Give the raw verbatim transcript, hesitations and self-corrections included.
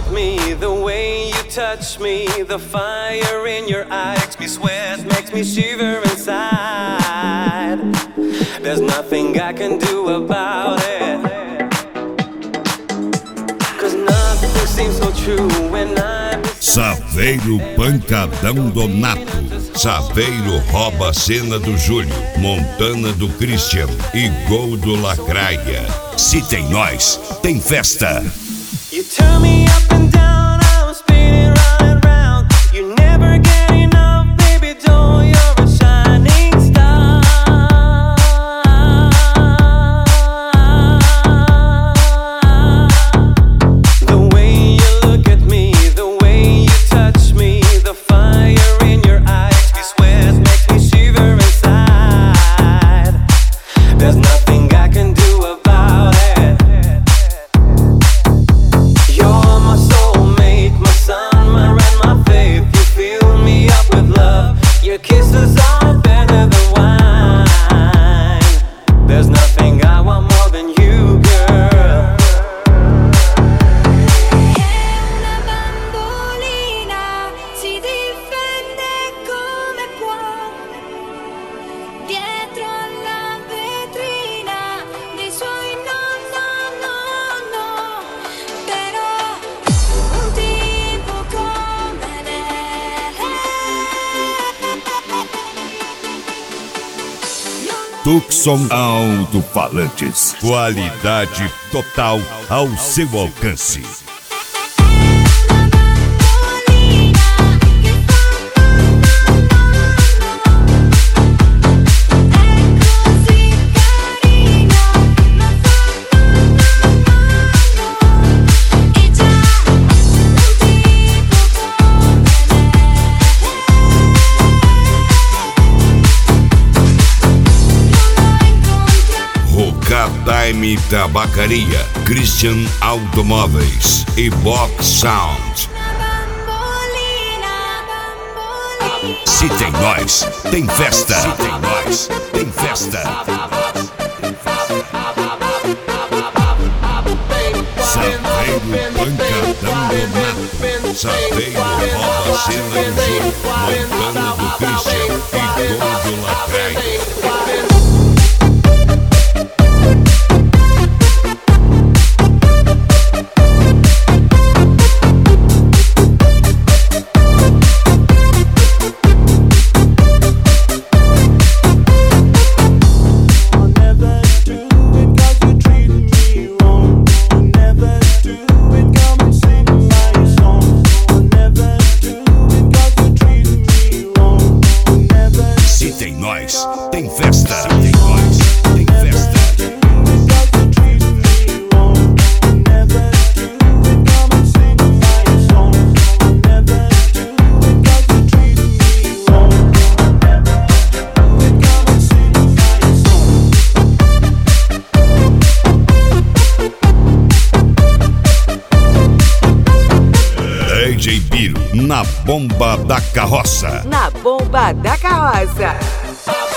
at me, the way you touch me, the fire in your eyes makes me sweat, makes me shiver inside. There's nothing I can do about it, 'cause nothing seems so true when I'm... Saveiro Pancadão Donato. Saveiro rouba a cena do Júlio, Montana do Christian e gol do Lacraia. Se tem nós, tem festa. You turn me up and down, I'm spinning round and round. You never get enough, baby doll, you're a shining star. The way you look at me, the way you touch me, the fire in your eyes makes me sweat, makes me shiver inside. There's nothing I can do about it. Your kisses are better than wine. There's nothing I want more than you, girl. È una bambolina, si difende come può, dietro alla vetrina dei suoi no, no, no, no. Però un tipo come lei Tucson Alto-Falantes. Qualidade total ao seu alcance. Time Tabacaria, Christian Automóveis e Box Sound. Se tem nós, tem festa. Se tem nós, tem festa. Saveiro Pancadão Donato. Saveiro rouba a cena do Júlio, Montana do Christian e gol do Lacraia. Tem festa, tem nós, tem festa. D J Biro, na bomba da carroça. Na bomba da carroça.